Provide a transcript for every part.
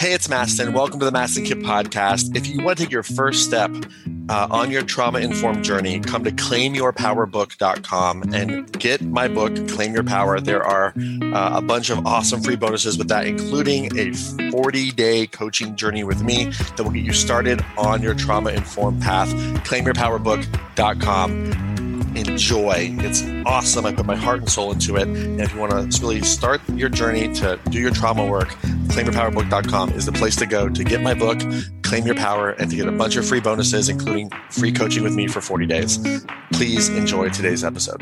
Hey, it's Mastin. Welcome to the Mastin Kipp podcast. If you want to take your first step on your trauma-informed journey, come to claimyourpowerbook.com and get my book, Claim Your Power. There are a bunch of awesome free bonuses with that, including a 40-day coaching journey with me that will get you started on your trauma-informed path. claimyourpowerbook.com. Enjoy. It's awesome. I put my heart and soul into it. And if you want to really start your journey to do your trauma work, claimyourpowerbook.com is the place to go to get my book, Claim Your Power, and to get a bunch of free bonuses, including free coaching with me for 40 days. Please enjoy today's episode.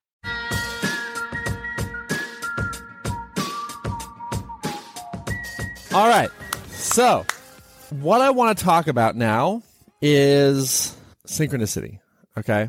All right. So what I want to talk about now is synchronicity. Okay.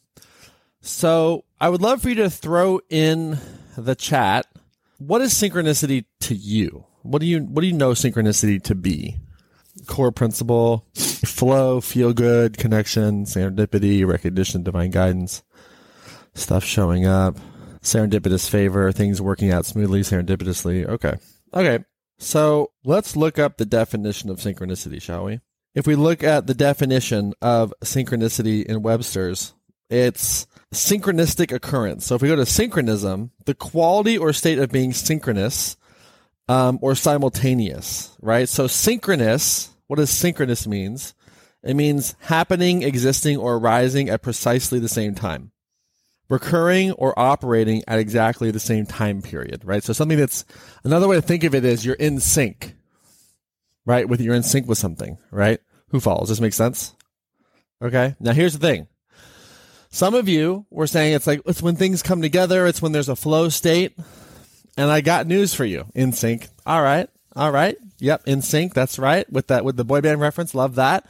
So I would love for you to throw in the chat, what is synchronicity to you? What do you know synchronicity to be? Core principle, flow, feel good, connection, serendipity, recognition, divine guidance, stuff showing up, serendipitous favor, things working out smoothly, serendipitously. Okay. So let's look up the definition of synchronicity, shall we? If we look at the definition of synchronicity in Webster's, it's synchronistic occurrence. So if we go to synchronism, the quality or state of being synchronous or simultaneous, right? So synchronous, what does synchronous means? It means happening, existing, or arising at precisely the same time. Recurring or operating at exactly the same time period, right? So something that's, another way to think of it is you're in sync, right? You're in sync with something, right? Who follows? Does this make sense? Okay. Now here's the thing. Some of you were saying it's when things come together, it's when there's a flow state. And I got news for you. In sync. All right. Yep. In sync. That's right. With the boy band reference. Love that.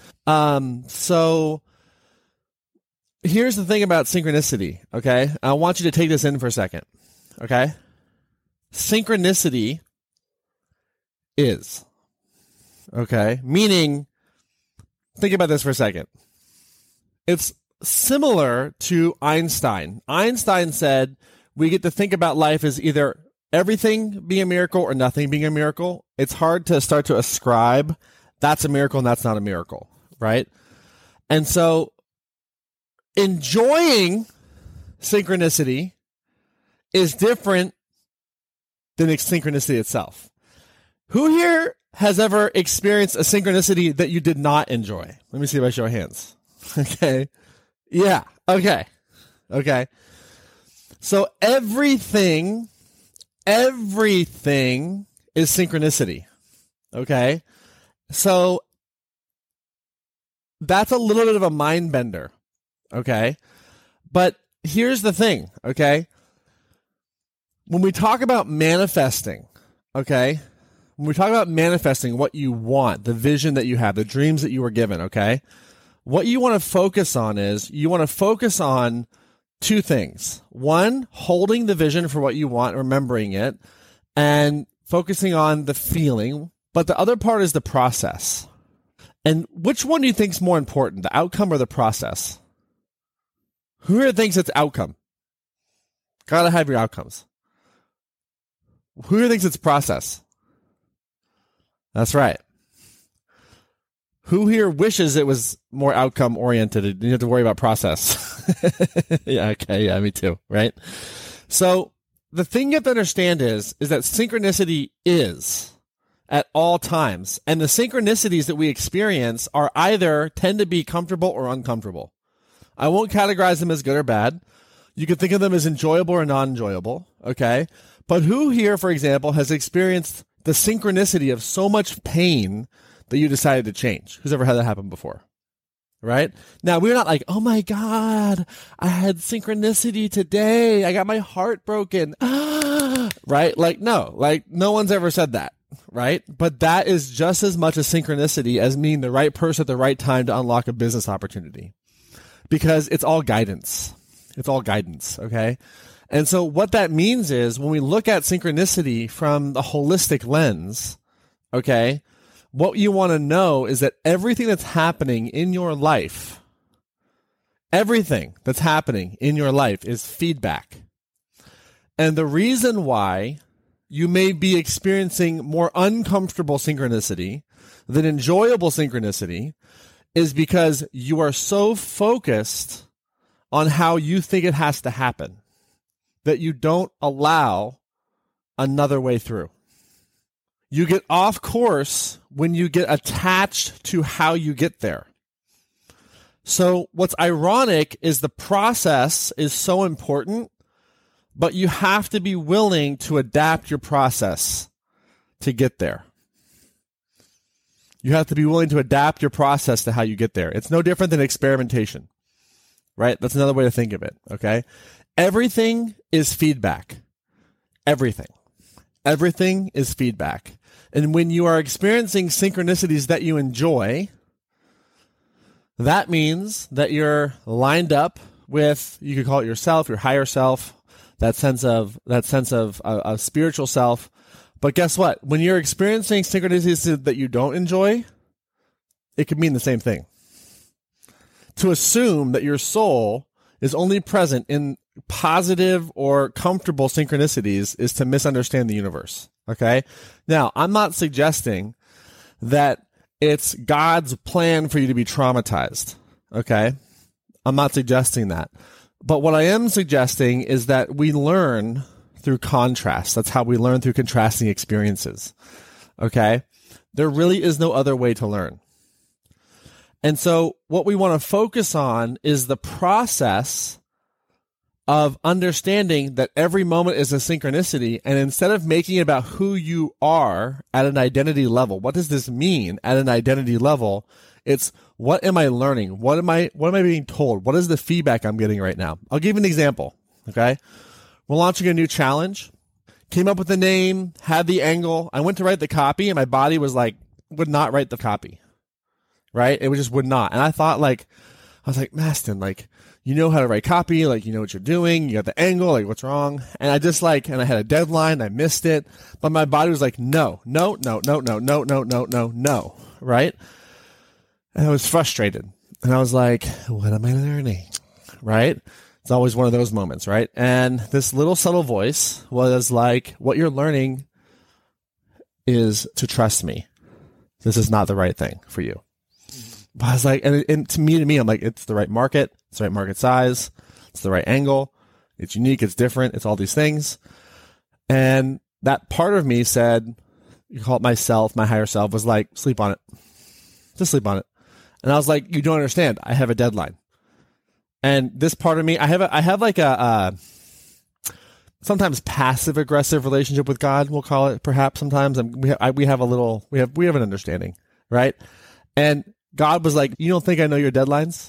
So here's the thing about synchronicity. Okay. I want you to take this in for a second. Okay. Synchronicity is. Okay. Meaning, think about this for a second. It's similar to Einstein. Einstein said we get to think about life as either everything being a miracle or nothing being a miracle. It's hard to start to ascribe that's a miracle and that's not a miracle, right? And so enjoying synchronicity is different than synchronicity itself. Who here has ever experienced a synchronicity that you did not enjoy? Let me see if I show hands. Okay. Yeah. Okay. So everything is synchronicity. Okay. So that's a little bit of a mind bender. Okay. But here's the thing. Okay. When we talk about manifesting, okay, when we talk about manifesting what you want, the vision that you have, the dreams that you were given, okay, what you want to focus on is you want to focus on two things. One, holding the vision for what you want, remembering it, and focusing on the feeling. But the other part is the process. And which one do you think is more important, the outcome or the process? Who here thinks it's outcome? Gotta have your outcomes. Who here thinks it's process? That's right. Who here wishes it was more outcome oriented? You don't have to worry about process. Yeah, okay, yeah, me too, right? So the thing you have to understand is that synchronicity is at all times. And the synchronicities that we experience are either tend to be comfortable or uncomfortable. I won't categorize them as good or bad. You can think of them as enjoyable or non-enjoyable, okay? But who here, for example, has experienced the synchronicity of so much pain that you decided to change? Who's ever had that happen before? Right? Now, we're not like, oh my God, I had synchronicity today. I got my heart broken. Right? Like, no one's ever said that. Right? But that is just as much a synchronicity as meeting the right person at the right time to unlock a business opportunity. Because it's all guidance. It's all guidance. Okay? And so what that means is when we look at synchronicity from the holistic lens, okay, what you want to know is that everything that's happening in your life, everything that's happening in your life is feedback. And the reason why you may be experiencing more uncomfortable synchronicity than enjoyable synchronicity is because you are so focused on how you think it has to happen that you don't allow another way through. You get off course when you get attached to how you get there. So what's ironic is the process is so important, but you have to be willing to adapt your process to get there. You have to be willing to adapt your process to how you get there. It's no different than experimentation, right? That's another way to think of it, okay? Everything is feedback. Everything. Everything is feedback. And when you are experiencing synchronicities that you enjoy, that means that you're lined up with, you could call it yourself, your higher self, that sense of a spiritual self. But guess what? When you're experiencing synchronicities that you don't enjoy, it could mean the same thing. To assume that your soul is only present in positive or comfortable synchronicities is to misunderstand the universe. Okay? Now, I'm not suggesting that it's God's plan for you to be traumatized. Okay? I'm not suggesting that. But what I am suggesting is that we learn through contrast. That's how we learn, through contrasting experiences. Okay? There really is no other way to learn. And so what we want to focus on is the process of understanding that every moment is a synchronicity, and instead of making it about who you are at an identity level, what does this mean at an identity level? It's, what am I learning? What am I being told? What is the feedback I'm getting right now? I'll give you an example. Okay. We're launching a new challenge, came up with the name, had the angle. I went to write the copy and my body was like, would not write the copy. Right. It just would not. And I thought, like, I was like, Mastin, like, you know how to write copy, like, you know what you're doing, you got the angle, like, what's wrong? And I just like, and I had a deadline, I missed it, but my body was like, no, right? And I was frustrated. And I was like, what am I learning? Right? It's always one of those moments, right? And this little subtle voice was like, what you're learning is to trust me. This is not the right thing for you. But I was like, and to me, I'm like, it's the right market. It's the right market size. It's the right angle. It's unique. It's different. It's all these things. And that part of me said, you call it myself, my higher self, was like, sleep on it. Just sleep on it. And I was like, you don't understand. I have a deadline. And this part of me, I have like a sometimes passive aggressive relationship with God. We'll call it, perhaps sometimes. We have an understanding, right? And God was like, you don't think I know your deadlines?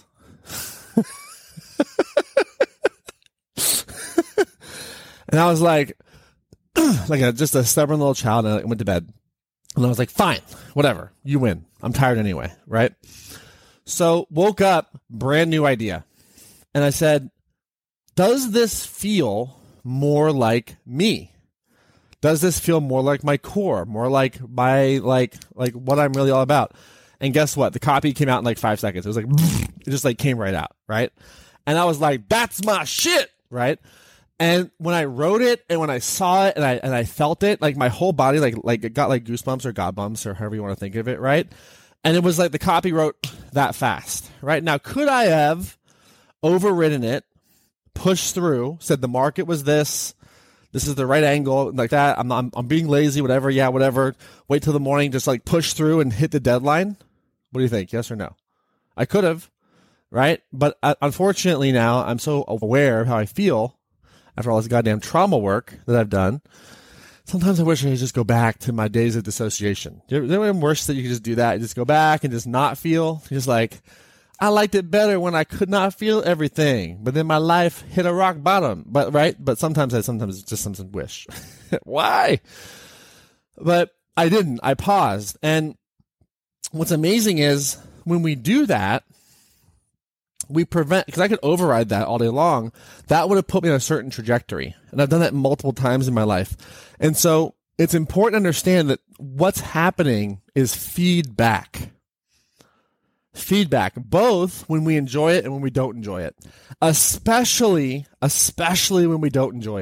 And I was like just a stubborn little child, and I went to bed. And I was like, fine, whatever, you win. I'm tired anyway, right? So woke up, brand new idea. And I said, does this feel more like me? Does this feel more like my core, more like my, like what I'm really all about? And guess what? The copy came out in like 5 seconds. It was like, it just like came right out, right? And I was like, that's my shit, right? And when I wrote it and when I saw it and I felt it, like my whole body, like it got like goosebumps or god bumps or however you want to think of it, right? And it was like the copy wrote that fast, right? Now, could I have overridden it, pushed through, said the market was this is the right angle, like that, I'm being lazy, whatever, yeah, whatever, wait till the morning, just like push through and hit the deadline? What do you think? Yes or no? I could have, right? But unfortunately now I'm so aware of how I feel after all this goddamn trauma work that I've done. Sometimes I wish I could just go back to my days of dissociation. Is there anything worse that you can just do that? You just go back and just not feel? You're just like, I liked it better when I could not feel everything, but then my life hit a rock bottom. But right? But sometimes just sometimes wish. Why? But I didn't. I paused. And what's amazing is when we do that, we prevent, because I could override that all day long. That would have put me on a certain trajectory. And I've done that multiple times in my life. And so it's important to understand that what's happening is feedback. Feedback, both when we enjoy it and when we don't enjoy it. Especially when we don't enjoy it.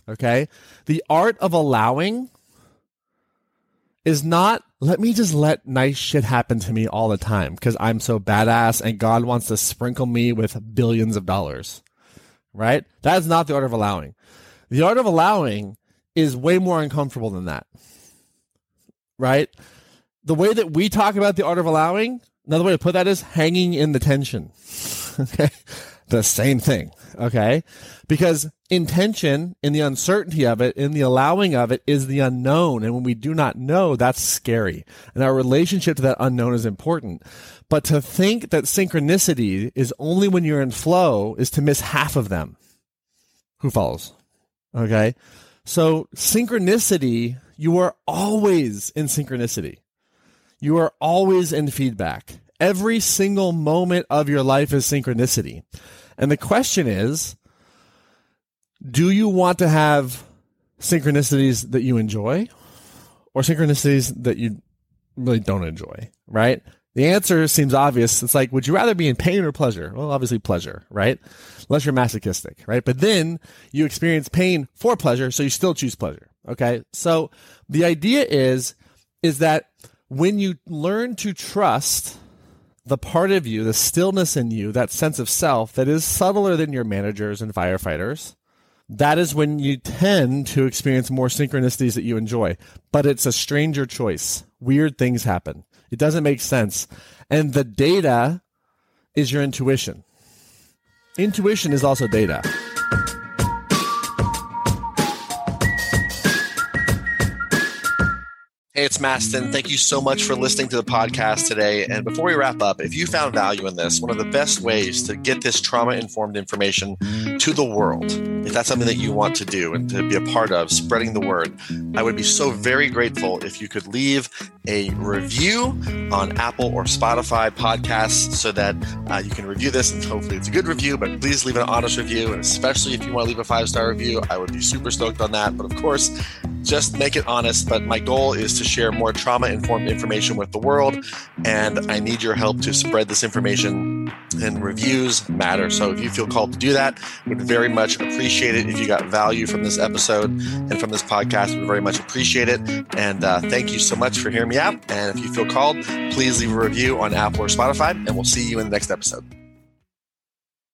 Okay? The art of allowing is not, let me just let nice shit happen to me all the time because I'm so badass and God wants to sprinkle me with billions of dollars. Right? That is not the art of allowing. The art of allowing is way more uncomfortable than that. Right? The way that we talk about the art of allowing, another way to put that is hanging in the tension. Okay? The same thing. Okay? Because intention in the uncertainty of it, in the allowing of it, is the unknown. And when we do not know, that's scary. And our relationship to that unknown is important. But to think that synchronicity is only when you're in flow is to miss half of them. Who follows? Okay? So synchronicity, you are always in synchronicity. You are always in feedback. Every single moment of your life is synchronicity. And the question is, do you want to have synchronicities that you enjoy or synchronicities that you really don't enjoy, right? The answer seems obvious. It's like, would you rather be in pain or pleasure? Well, obviously pleasure, right? Unless you're masochistic, right? But then you experience pain for pleasure, so you still choose pleasure, okay? So the idea is that when you learn to trust the part of you, the stillness in you, that sense of self that is subtler than your managers and firefighters, that is when you tend to experience more synchronicities that you enjoy. But it's a stranger choice. Weird things happen. It doesn't make sense. And the data is your intuition. Intuition is also data. Hey, it's Mastin. Thank you so much for listening to the podcast today. And before we wrap up, if you found value in this, one of the best ways to get this trauma-informed information to the world, if that's something that you want to do and to be a part of, spreading the word, I would be so very grateful if you could leave a review on Apple or Spotify podcasts so that you can review this, and hopefully it's a good review, but please leave an honest review. And especially if you want to leave a 5-star review, I would be super stoked on that. But of course, just make it honest. But my goal is to share more trauma-informed information with the world, and I need your help to spread this information, and reviews matter. So if you feel called to do that, would very much appreciate it. If you got value from this episode and from this podcast, would very much appreciate it. And thank you so much for hearing me out. And if you feel called, please leave a review on Apple or Spotify, and we'll see you in the next episode.